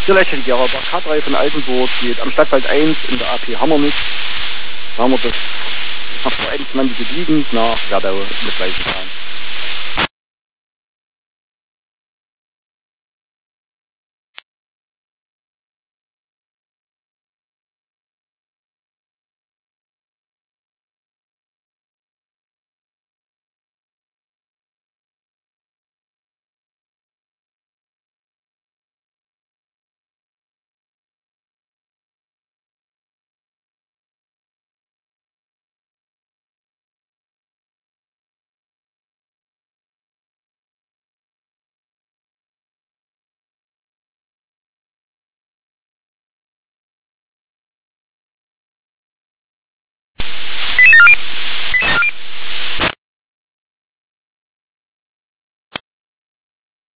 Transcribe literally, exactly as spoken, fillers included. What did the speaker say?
Vierlächeln Gerhard K drei von Altenburg geht am Stadtwald eins in der A P Hammernich. Da haben wir das nach der einundzwanzig Liegend nach Werdau mit Weißenstein.